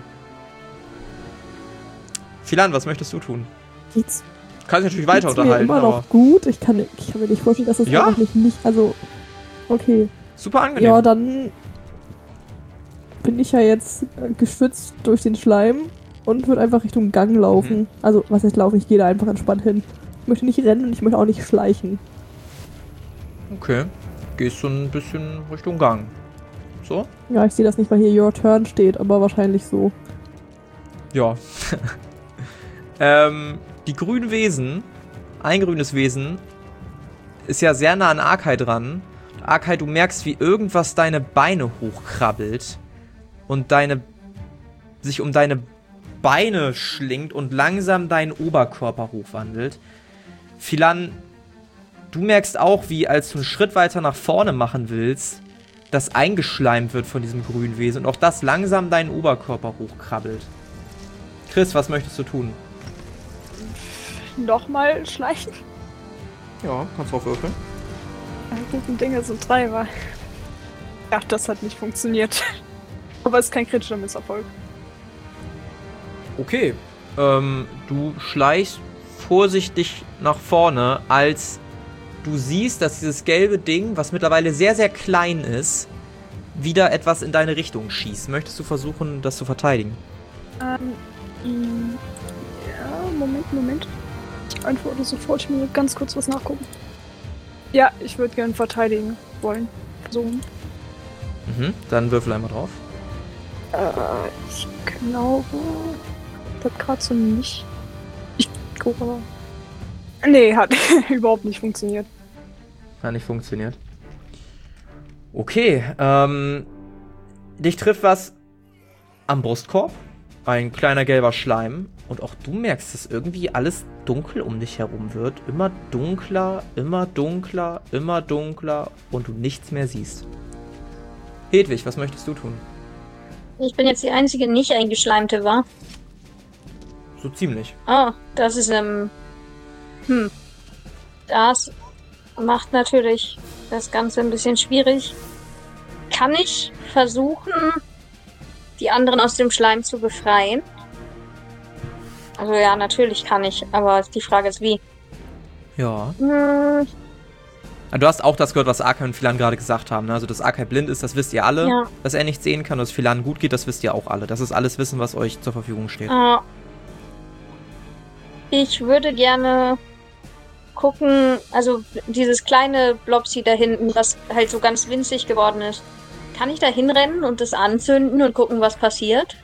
Philan, was möchtest du tun? Geht's, Du kannst dich natürlich weiter geht's mir unterhalten, immer aber noch gut? Ich kann, ich kann mir nicht vorstellen, dass das Ja? einfach nicht, nicht... Also, okay. super angenehm. Ja, dann bin ich ja jetzt äh, geschützt durch den Schleim und würde einfach Richtung Gang laufen. Mhm. Also, was heißt laufen? Ich gehe da einfach entspannt hin. Ich möchte nicht rennen und ich möchte auch nicht schleichen. Okay, gehst du ein bisschen Richtung Gang. So? Ja, ich sehe das nicht, weil hier Your Turn steht, aber wahrscheinlich so. Ja. ähm, die grünen Wesen, ein grünes Wesen, ist ja sehr nah an Arkai dran. Arkai, du merkst, wie irgendwas deine Beine hochkrabbelt und deine sich um deine Beine schlingt und langsam deinen Oberkörper hochwandelt. Philan, du merkst auch, wie als du einen Schritt weiter nach vorne machen willst, das eingeschleimt wird von diesem grünen Wesen und auch das langsam deinen Oberkörper hochkrabbelt. Chris, was möchtest du tun? Nochmal schleichen? Ja, kannst du auch würfeln. Ja, guten Dinge sind drei, war. Ja, das hat nicht funktioniert. Aber es ist kein kritischer Misserfolg. Okay, ähm, du schleichst vorsichtig nach vorne, als du siehst, dass dieses gelbe Ding, was mittlerweile sehr, sehr klein ist, wieder etwas in deine Richtung schießt. Möchtest du versuchen, das zu verteidigen? Ähm, mm, ja, Moment, Moment. Ich antworte sofort, ich muss nur ganz kurz was nachgucken. Ja, ich würde gerne verteidigen wollen. Versuchen. Mhm, dann würfel einmal drauf. Äh, ich glaube, das hat gerade so nicht. Ich gucke aber. Nee, hat überhaupt nicht funktioniert. Hat nicht funktioniert. Okay, ähm, dich trifft was am Brustkorb. Ein kleiner gelber Schleim. Und auch du merkst, dass irgendwie alles dunkel um dich herum wird. Immer dunkler, immer dunkler, immer dunkler und du nichts mehr siehst. Hedwig, was möchtest du tun? Ich bin jetzt die einzige nicht eingeschleimte, war. So ziemlich. Oh, das ist, ähm. Hm. Das macht natürlich das Ganze ein bisschen schwierig. Kann ich versuchen, die anderen aus dem Schleim zu befreien? Also ja, natürlich kann ich, aber die Frage ist wie. Ja. Hm, Du hast auch das gehört, was Arkai und Philan gerade gesagt haben. Ne? Also, dass Arkai blind ist, das wisst ihr alle. Ja. Dass er nicht sehen kann, dass Philan gut geht, das wisst ihr auch alle. Das ist alles Wissen, was euch zur Verfügung steht. äh, ich würde gerne gucken, also dieses kleine Blobsy da hinten, was halt so ganz winzig geworden ist. Kann ich da hinrennen und das anzünden und gucken, was passiert?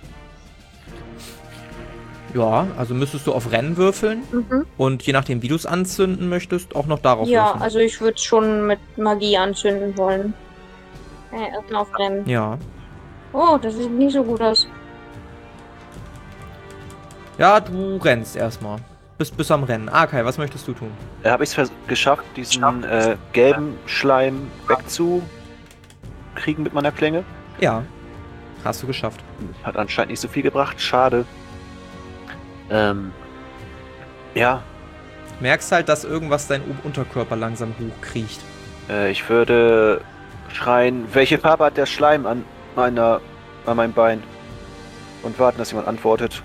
Ja, also müsstest du auf Rennen würfeln. Mhm. Und je nachdem, wie du es anzünden möchtest, auch noch darauf Ja, würfeln. also ich würde es schon mit Magie anzünden wollen. Äh, erstmal auf Rennen. Ja. Oh, das sieht nicht so gut aus. Ja, du rennst erstmal. Bist bis am Rennen. Arkai, was möchtest du tun? Da habe ich es geschafft, diesen äh, gelben Schleim wegzu kriegen mit meiner Klinge? Ja, hast du geschafft. Hat anscheinend nicht so viel gebracht. Schade. Ähm. Ja, Merkst halt, dass irgendwas dein U- Unterkörper langsam hochkriecht. äh, ich würde schreien, welche Farbe hat der Schleim an meiner, an meinem Bein? Und warten, dass jemand antwortet.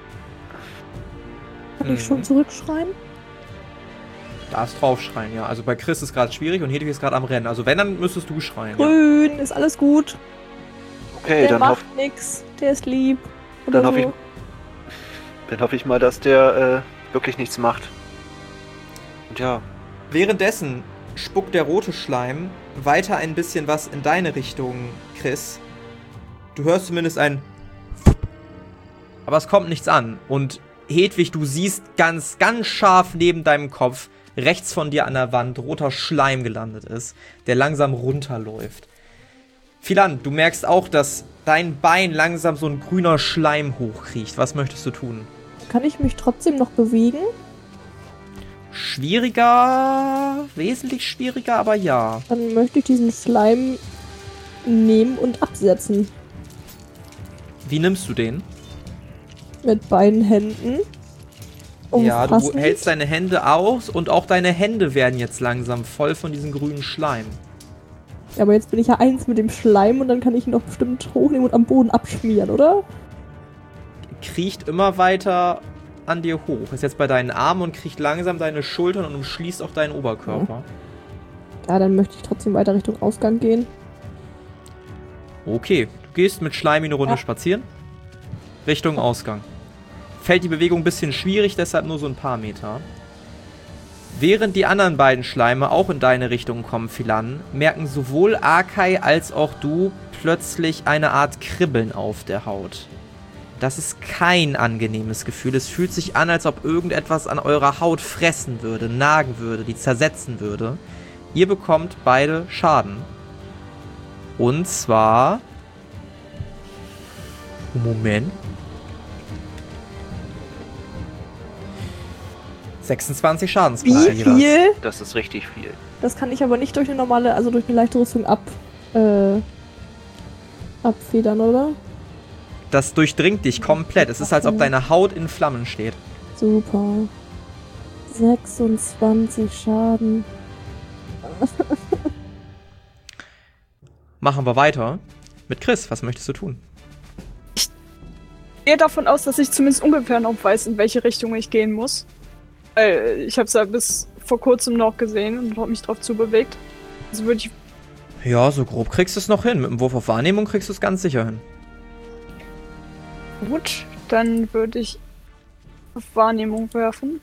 Kann ich Mhm. schon zurückschreien? Darfst draufschreien, ja. Also bei Chris ist gerade schwierig und Hedwig ist gerade am Rennen. Also wenn, dann müsstest du schreien. Ja. Grün, ist alles gut. Okay, Der dann, macht hoff, nix. Der ist lieb. Oder dann, hoffe ich, so. dann hoffe ich mal, dass der äh, wirklich nichts macht. Und ja, Währenddessen spuckt der rote Schleim weiter ein bisschen was in deine Richtung, Chris. Du hörst zumindest ein... Aber es kommt nichts an. Und Hedwig, du siehst ganz, ganz scharf neben deinem Kopf, rechts von dir an der Wand, roter Schleim gelandet ist, der langsam runterläuft. Philan, du merkst auch, dass dein Bein langsam so ein grüner Schleim hochkriecht. Was möchtest du tun? Kann ich mich trotzdem noch bewegen? Schwieriger, wesentlich schwieriger, aber ja. Dann möchte ich diesen Schleim nehmen und absetzen. Wie nimmst du den? Mit beiden Händen. Ja, du Umfassend. hältst deine Hände aus und auch deine Hände werden jetzt langsam voll von diesem grünen Schleim. Ja, aber jetzt bin ich ja eins mit dem Schleim und dann kann ich ihn doch bestimmt hochnehmen und am Boden abschmieren, oder? Kriecht immer weiter an dir hoch. Ist jetzt bei deinen Armen und kriecht langsam deine Schultern und umschließt auch deinen Oberkörper. Ja, dann möchte ich trotzdem weiter Richtung Ausgang gehen. Okay, du gehst mit Schleim eine Runde Ja. spazieren. Richtung Ausgang. Fällt die Bewegung ein bisschen schwierig, deshalb nur so ein paar Meter. Während die anderen beiden Schleime auch in deine Richtung kommen, Philan, merken sowohl Akai als auch du plötzlich eine Art Kribbeln auf der Haut. Das ist kein angenehmes Gefühl. Es fühlt sich an, als ob irgendetwas an eurer Haut fressen würde, nagen würde, die zersetzen würde. Ihr bekommt beide Schaden. Und zwar... Moment. sechsundzwanzig Schadenspunkte. Wie jeweils. viel? das ist richtig viel. Das kann ich aber nicht durch eine normale, also durch eine leichte Rüstung ab, äh, abfedern, oder? Das durchdringt dich komplett. Es ist, als ob deine Haut in Flammen steht. Super. sechsundzwanzig Schaden. Machen wir weiter mit Chris. Was möchtest du tun? Ich gehe davon aus, dass ich zumindest ungefähr noch weiß, in welche Richtung ich gehen muss. Äh, ich habe es ja bis vor kurzem noch gesehen und habe mich drauf zubewegt. Also würde ich... Ja, so grob kriegst du es noch hin. Mit dem Wurf auf Wahrnehmung kriegst du es ganz sicher hin. Gut, dann würde ich auf Wahrnehmung werfen.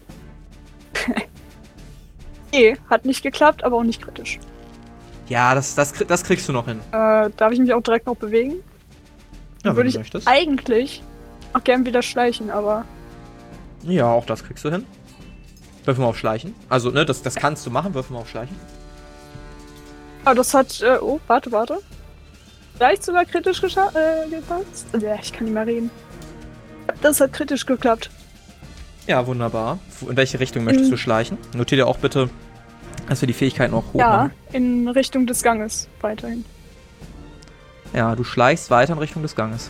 Nee, hat nicht geklappt, aber auch nicht kritisch. Ja, das, das, krie- das kriegst du noch hin. Äh, darf ich mich auch direkt noch bewegen? Ja, Würde wenn ich du möchtest. eigentlich auch gern wieder schleichen, aber Ja, auch das kriegst du hin. Würfen wir auf Schleichen. Also, ne, das, das kannst du machen. Würfen wir auf Schleichen. Ah, das hat. Äh, oh, warte, warte. Vielleicht sogar kritisch gescha- äh, gepasst. Ja, ich kann nicht mehr reden. Das hat kritisch geklappt. Ja, wunderbar. Wo- In welche Richtung möchtest Mhm. du schleichen? Notier dir auch bitte, dass wir die Fähigkeiten auch hoch Ja, machen. in Richtung des Ganges weiterhin. Ja, du schleichst weiter in Richtung des Ganges.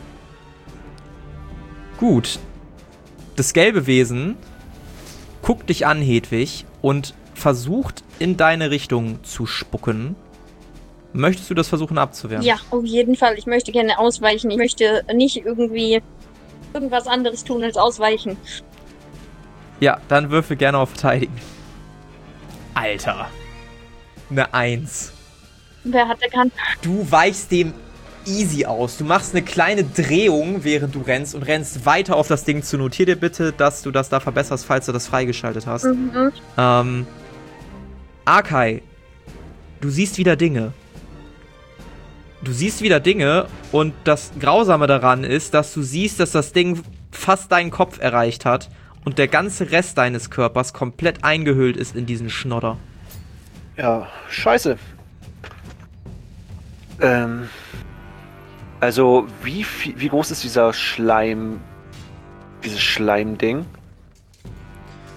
Gut. Das gelbe Wesen guckt dich an, Hedwig, und versucht in deine Richtung zu spucken. Möchtest du das versuchen abzuwehren? Ja, auf jeden Fall. Ich möchte gerne ausweichen. Ich möchte nicht irgendwie irgendwas anderes tun als ausweichen. Ja, dann würfel gerne auf Verteidigen. Alter. Eine Eins. Wer hat erkannt? Du weichst dem easy aus. Du machst eine kleine Drehung, während du rennst und rennst weiter auf das Ding zu. Notier dir bitte, dass du das da verbesserst, falls du das freigeschaltet hast. Mhm. Ähm, Akai, du siehst wieder Dinge. Du siehst wieder Dinge und das Grausame daran ist, dass du siehst, dass das Ding fast deinen Kopf erreicht hat und der ganze Rest deines Körpers komplett eingehüllt ist in diesen Schnodder. Ja, scheiße. Ähm. Also, wie viel, wie groß ist dieser Schleim. Dieses Schleimding?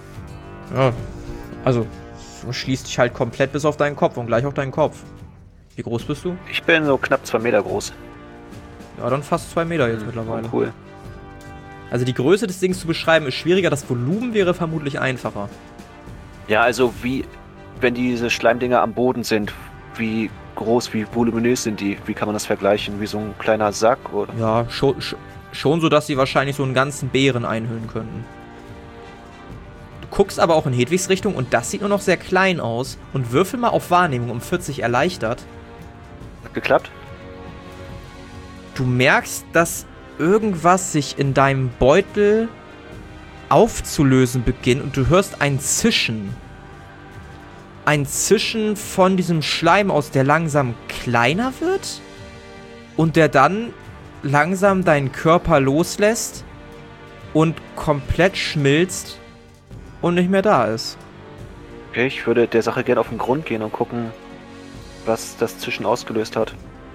Ja, also, du schließt dich halt komplett bis auf deinen Kopf und gleich auch deinen Kopf. Wie groß bist du? Ich bin so knapp zwei Meter groß. Ja, dann fast zwei Meter jetzt mittlerweile. Oh, cool. Also die Größe des Dings zu beschreiben ist schwieriger, das Volumen wäre vermutlich einfacher. Ja, also wie, wenn diese Schleimdinger am Boden sind, wie groß, wie voluminös sind die? Wie kann man das vergleichen? Wie so ein kleiner Sack, oder? Ja, schon, schon so, dass sie wahrscheinlich so einen ganzen Bären einhüllen könnten. Du guckst aber auch in Hedwigs Richtung und das sieht nur noch sehr klein aus. Und würfel mal auf Wahrnehmung um vierzig erleichtert. Hat geklappt? Du merkst, dass irgendwas sich in deinem Beutel aufzulösen beginnt und du hörst ein Zischen. Ein Zischen von diesem Schleim aus, der langsam kleiner wird und der dann langsam deinen Körper loslässt und komplett schmilzt und nicht mehr da ist. Okay, ich würde der Sache gerne auf den Grund gehen und gucken, was das Zischen ausgelöst hat.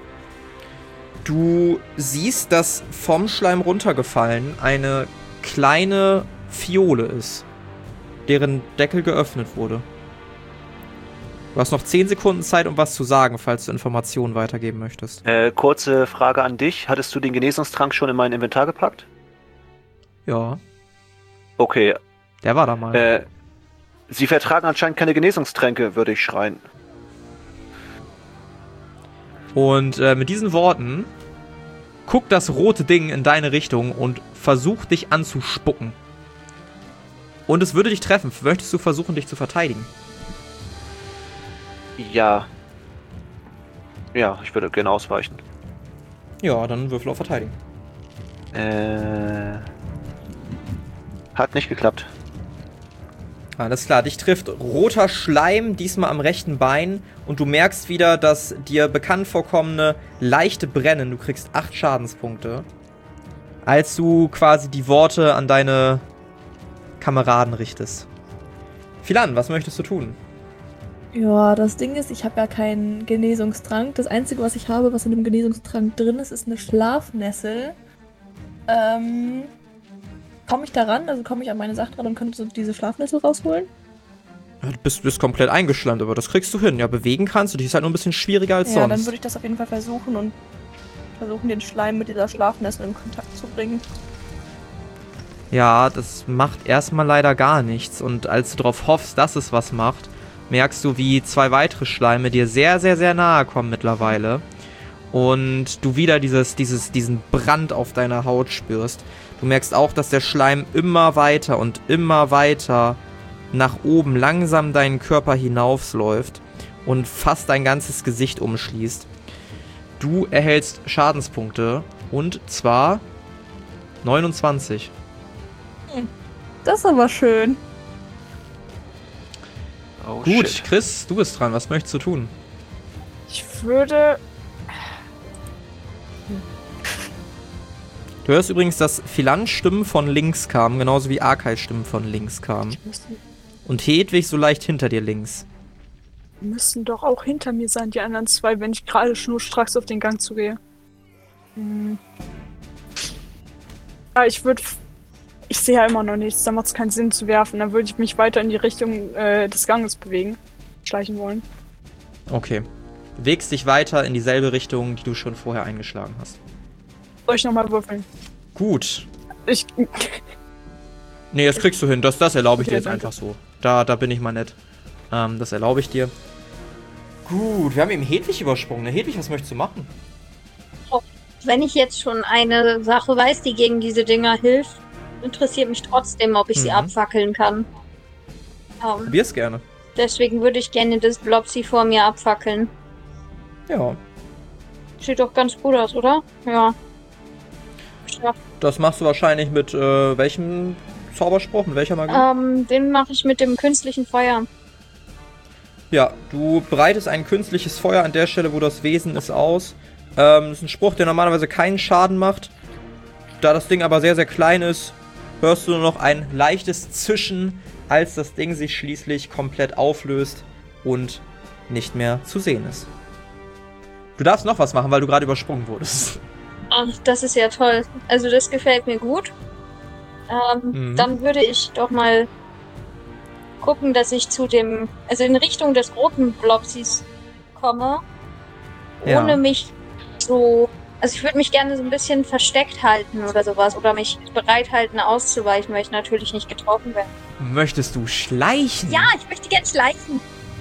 Du siehst, dass vom Schleim runtergefallen eine kleine Fiole ist, deren Deckel geöffnet wurde. Du hast noch zehn Sekunden Zeit, um was zu sagen, falls du Informationen weitergeben möchtest. Äh, kurze Frage an dich. Hattest du den Genesungstrank schon in mein Inventar gepackt? Ja, Okay. der war da mal. Äh, Sie vertragen anscheinend keine Genesungstränke, würde ich schreien. Und äh, mit diesen Worten guckt das rote Ding in deine Richtung und versucht dich anzuspucken. Und es würde dich treffen. Möchtest du versuchen, dich zu verteidigen? Ja. Ja, ich würde gerne ausweichen. Ja, dann würfel auf Verteidigen. Äh. Hat nicht geklappt. Alles klar, dich trifft roter Schleim, diesmal am rechten Bein. Und du merkst wieder das dir bekannt vorkommende leichte Brennen. Du kriegst acht Schadenspunkte. Als du quasi die Worte an deine Kameraden richtest. Philan, was möchtest du tun? Ja, das Ding ist, ich habe ja keinen Genesungstrank. Das Einzige, was ich habe, was in dem Genesungstrank drin ist, ist eine Schlafnessel. Ähm, komme ich da ran? Also komme ich an meine Sachen dran und könnte so diese Schlafnessel rausholen? Ja, du bist, bist komplett eingeschlammt, aber das kriegst du hin. Ja, bewegen kannst du dich. Ist halt nur ein bisschen schwieriger als Ja, sonst. dann würde ich das auf jeden Fall versuchen und versuchen, den Schleim mit dieser Schlafnessel in Kontakt zu bringen. Ja, das macht erstmal leider gar nichts. Und als du darauf hoffst, dass es was macht, merkst du, wie zwei weitere Schleime dir sehr, sehr, sehr nahe kommen mittlerweile. Und du wieder dieses, dieses, diesen Brand auf deiner Haut spürst. Du merkst auch, dass der Schleim immer weiter und immer weiter nach oben langsam deinen Körper hinaufläuft und fast dein ganzes Gesicht umschließt. Du erhältst Schadenspunkte und zwar neunundzwanzig. Das ist aber schön. Oh, Gut, shit. Chris, du bist dran. Was möchtest du tun? Ich würde. Du hörst übrigens, dass Philan Stimmen von links kamen, genauso wie Arkai Stimmen von links kamen. Ich müsste, Und Hedwig so leicht hinter dir links. müssen doch auch hinter mir sein, die anderen zwei, wenn ich gerade schnurstracks auf den Gang zugehe. Hm. Ja, ich würde. Ich sehe ja immer noch nichts, da macht es keinen Sinn zu werfen. Dann würde ich mich weiter in die Richtung äh, des Ganges bewegen. Schleichen wollen. Okay. Bewegst dich weiter in dieselbe Richtung, die du schon vorher eingeschlagen hast. Soll ich nochmal würfeln? Gut. Ich. Nee, das kriegst du hin. Das, das erlaube ich Okay, dir jetzt danke. einfach so. Da, da bin ich mal nett. Ähm, das erlaube ich dir. Gut, wir haben eben Hedwig übersprungen. Ne? Hedwig, was möchtest du machen? Wenn ich jetzt schon eine Sache weiß, die gegen diese Dinger hilft, interessiert mich trotzdem, ob ich sie Mhm. abfackeln kann. Ähm, Probier's gerne. deswegen würde ich gerne das Blobsy vor mir abfackeln. Ja. Sieht doch ganz gut aus, oder? Ja. Ja. Das machst du wahrscheinlich mit äh, welchem Zauberspruch? Mit welcher Magie? Ähm, den mache ich mit dem künstlichen Feuer. Ja, du bereitest ein künstliches Feuer an der Stelle, wo das Wesen ist, aus. Ähm, das ist ein Spruch, der normalerweise keinen Schaden macht. Da das Ding aber sehr, sehr klein ist, hörst du nur noch ein leichtes Zischen, als das Ding sich schließlich komplett auflöst und nicht mehr zu sehen ist. Du darfst noch was machen, weil du gerade übersprungen wurdest. Ach, das ist ja toll. Also das gefällt mir gut. Ähm, Mhm. Dann würde ich doch mal gucken, dass ich zu dem, also in Richtung des roten Blobsys komme Ja. ohne mich so... Also ich würde mich gerne so ein bisschen versteckt halten oder sowas. Oder mich bereit halten, auszuweichen, weil ich natürlich nicht getroffen werde. Möchtest du schleichen? Ja, ich möchte gerne schleichen.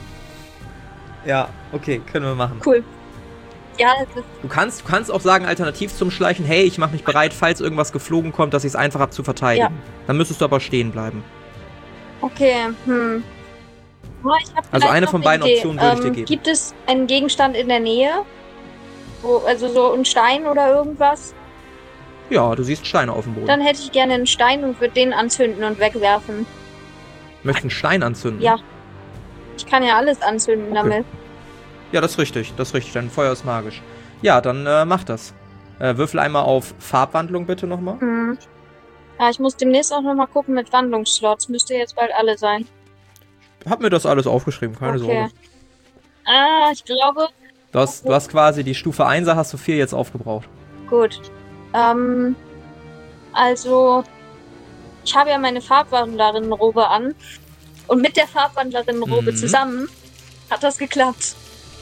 Ja, okay, können wir machen. Cool. Ja, das ist... Du kannst, du kannst auch sagen, alternativ zum Schleichen, hey, ich mache mich bereit, falls irgendwas geflogen kommt, dass ich es einfach habe zu verteidigen. Ja. Dann müsstest du aber stehen bleiben. Okay, hm. Oh, ich hab Also vielleicht eine noch von eine beiden Idee. Optionen würde ich dir Ähm, geben. Gibt es einen Gegenstand in der Nähe? Wo, also so ein Stein oder irgendwas? Ja, du siehst Steine auf dem Boden. Dann hätte ich gerne einen Stein und würde den anzünden und wegwerfen. Möchtest du einen Stein anzünden? Ja. Ich kann ja alles anzünden Okay. damit. Ja, das ist richtig, das ist richtig. Dein Feuer ist magisch. Ja, dann äh, mach das. Äh, würfel einmal auf Farbwandlung bitte nochmal. Hm. Ja, ich muss demnächst auch nochmal gucken mit Wandlungsslots. Müsste jetzt bald alle sein. Hab mir das alles aufgeschrieben, keine Okay. Sorge. Ah, ich glaube... Du hast, du hast quasi die Stufe einser, hast du vier jetzt aufgebraucht. Gut. Ähm, also, ich habe ja meine Farbwandlerinnenrobe an. Und mit der Farbwandlerinnenrobe Mhm. zusammen hat das geklappt.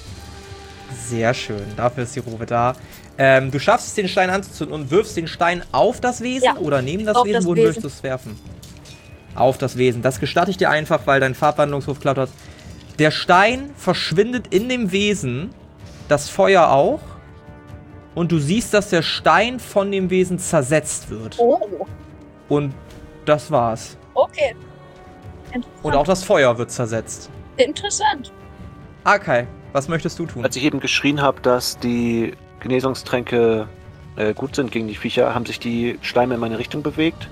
Sehr schön, dafür ist die Robe da. Ähm, du schaffst es, den Stein anzuzünden und wirfst den Stein auf das Wesen Ja, oder neben das auf Wesen? das Wohin Wesen. würdest du es werfen? Auf das Wesen. Das gestatte ich dir einfach, weil dein Farbwandlungswurf geklappt hat. Der Stein verschwindet in dem Wesen, das Feuer auch. Und du siehst, dass der Stein von dem Wesen zersetzt wird. Oh, Und das war's. okay. Interessant. Und auch das Feuer wird zersetzt. Interessant. Akai, was möchtest du tun? Als ich eben geschrien habe, dass die Genesungstränke äh, gut sind gegen die Viecher, haben sich die Schleime in meine Richtung bewegt.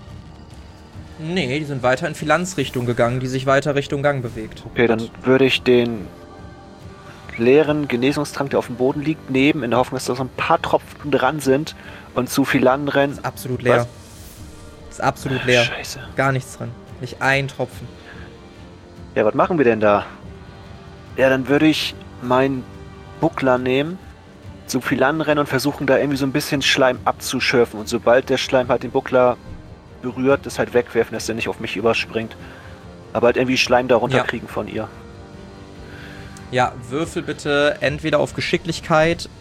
Nee, die sind weiter in Philanz-Richtung gegangen, die sich weiter Richtung Gang bewegt. Okay, dann würde ich den leeren Genesungstrank, der auf dem Boden liegt, nehmen, in der Hoffnung, dass da so ein paar Tropfen dran sind und zu Philan rennen. Ist absolut leer. Was? Ist absolut leer. Scheiße. Gar nichts drin. Nicht ein Tropfen. Ja, was machen wir denn da? Ja, dann würde ich meinen Buckler nehmen, zu Philan rennen und versuchen, da irgendwie so ein bisschen Schleim abzuschürfen. Und sobald der Schleim halt den Buckler berührt, das halt wegwerfen, dass der nicht auf mich überspringt. Aber halt irgendwie Schleim da runterkriegen von ihr. Ja, würfel bitte entweder auf Geschicklichkeit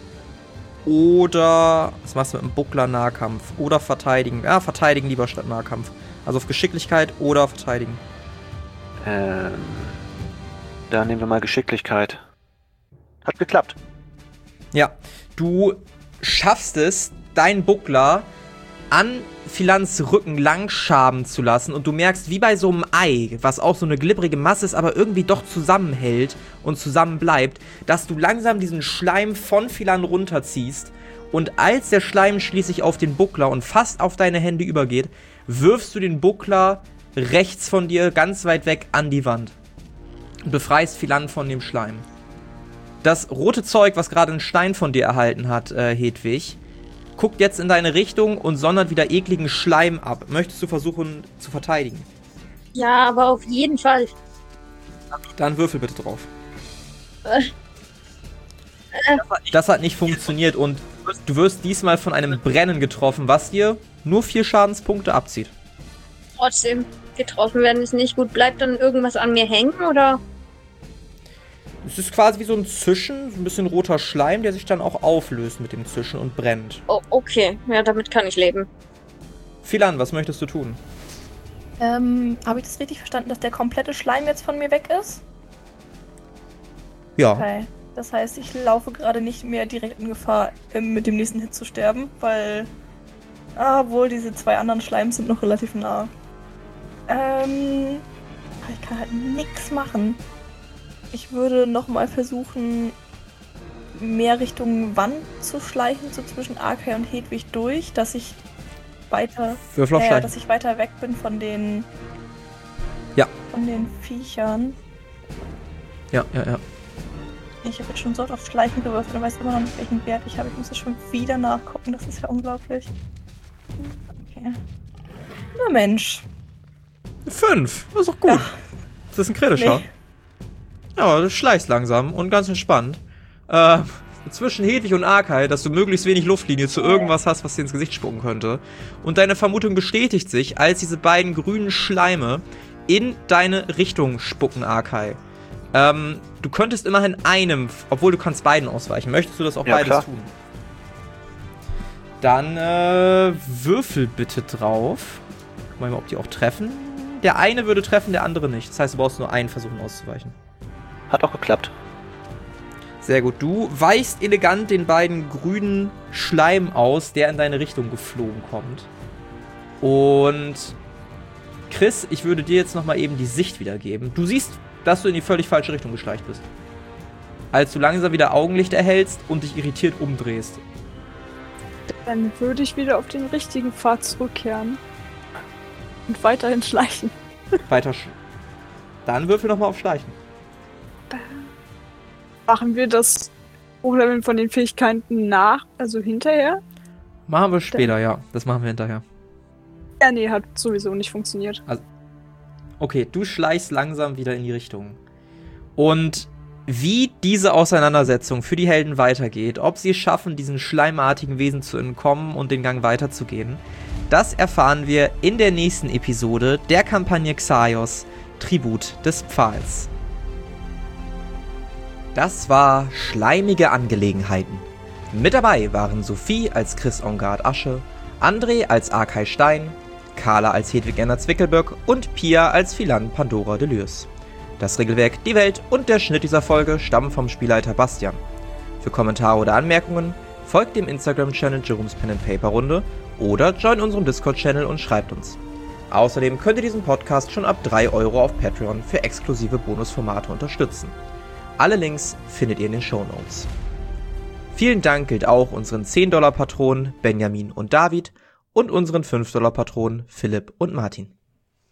oder... Was machst du mit dem Buckler Nahkampf? Oder verteidigen. Ja, verteidigen lieber statt Nahkampf. Also auf Geschicklichkeit oder verteidigen. Ähm, dann nehmen wir mal Geschicklichkeit. Hat geklappt. Ja, du schaffst es, deinen Buckler an Philans Rücken langschaben zu lassen und du merkst, wie bei so einem Ei, was auch so eine glibbrige Masse ist, aber irgendwie doch zusammenhält und zusammenbleibt, dass du langsam diesen Schleim von Philan runterziehst und als der Schleim schließlich auf den Buckler und fast auf deine Hände übergeht, wirfst du den Buckler rechts von dir, ganz weit weg, an die Wand und befreist Philan von dem Schleim. Das rote Zeug, was gerade einen Stein von dir erhalten hat, äh, Hedwig, guckt jetzt in deine Richtung und sondert wieder ekligen Schleim ab. Möchtest du versuchen zu verteidigen? Ja, aber auf jeden Fall. Dann würfel bitte drauf. Äh, Das hat nicht funktioniert und du wirst diesmal von einem Brennen getroffen, was dir nur vier Schadenspunkte abzieht. trotzdem, getroffen werden ist nicht gut. Bleibt dann irgendwas an mir hängen, oder? Es ist quasi wie so ein Zischen, so ein bisschen roter Schleim, der sich dann auch auflöst mit dem Zischen und brennt. Oh, okay, ja, damit kann ich leben. Philan, was möchtest du tun? Ähm, habe ich das richtig verstanden, dass der komplette Schleim jetzt von mir weg ist? Ja. Okay. Das heißt, ich laufe gerade nicht mehr direkt in Gefahr, ähm, mit dem nächsten Hit zu sterben, weil... Ah, wohl, diese zwei anderen Schleims sind noch relativ nah. Ähm... Ich kann halt nichts machen. Ich würde nochmal versuchen, mehr Richtung Wand zu schleichen, so zwischen Akai und Hedwig durch, dass ich weiter... Würfel auf äh, Schleichen. dass ich weiter weg bin von den... Ja. Von den Viechern. Ja, ja, ja. Ich habe jetzt schon so oft auf Schleichen gewürfelt und weiß immer noch nicht, welchen Wert ich habe. Ich muss das schon wieder nachgucken, das ist ja unglaublich. Okay. Na Mensch. Fünf. Das ist doch gut. Ja. Das ist ein kritischer. Nee. Ja, du schleichst langsam und ganz entspannt. Äh, zwischen Hedwig und Akai, dass du möglichst wenig Luftlinie zu irgendwas hast, was dir ins Gesicht spucken könnte. Und deine Vermutung bestätigt sich, als diese beiden grünen Schleime in deine Richtung spucken, Akai. Ähm, du könntest immerhin einem, obwohl du kannst beiden ausweichen. Möchtest du das auch Ja, beides klar. tun? Dann äh, würfel bitte drauf. Guck mal, ob die auch treffen. Der eine würde treffen, der andere nicht. Das heißt, du brauchst nur einen versuchen auszuweichen. Hat auch geklappt. Sehr gut. Du weichst elegant den beiden grünen Schleim aus, der in deine Richtung geflogen kommt. Und Chris, ich würde dir jetzt nochmal eben die Sicht wiedergeben. Du siehst, dass du in die völlig falsche Richtung geschleicht bist. Als du langsam wieder Augenlicht erhältst und dich irritiert umdrehst. Dann würde ich wieder auf den richtigen Pfad zurückkehren. Und weiterhin schleichen. Weiter. Sch- Dann würfel nochmal auf Schleichen. Machen wir das Hochleveln von den Fähigkeiten nach, also hinterher? Machen wir später, ja. Das machen wir hinterher. Ja, nee, hat sowieso nicht funktioniert. Okay, du schleichst langsam wieder in die Richtung. Und wie diese Auseinandersetzung für die Helden weitergeht, ob sie es schaffen, diesen schleimartigen Wesen zu entkommen und den Gang weiterzugehen, das erfahren wir in der nächsten Episode der Kampagne Xaios, Tribut des Pfahls. Das war Schleimige Angelegenheiten. Mit dabei waren Sophie als Chris Ongard Asche, André als Arkay Stein, Carla als Hedwig Enna Zwickelböck und Pia als Philan Pandora Delürs. Das Regelwerk, die Welt und der Schnitt dieser Folge stammen vom Spielleiter Bastian. Für Kommentare oder Anmerkungen folgt dem Instagram-Channel Jerome's Pen and Paper Runde oder join unserem Discord-Channel und schreibt uns. Außerdem könnt ihr diesen Podcast schon ab drei Euro auf Patreon für exklusive Bonusformate unterstützen. Alle Links findet ihr in den Shownotes. Vielen Dank gilt auch unseren zehn Dollar Patronen Benjamin und David und unseren fünf Dollar Patronen Philipp und Martin.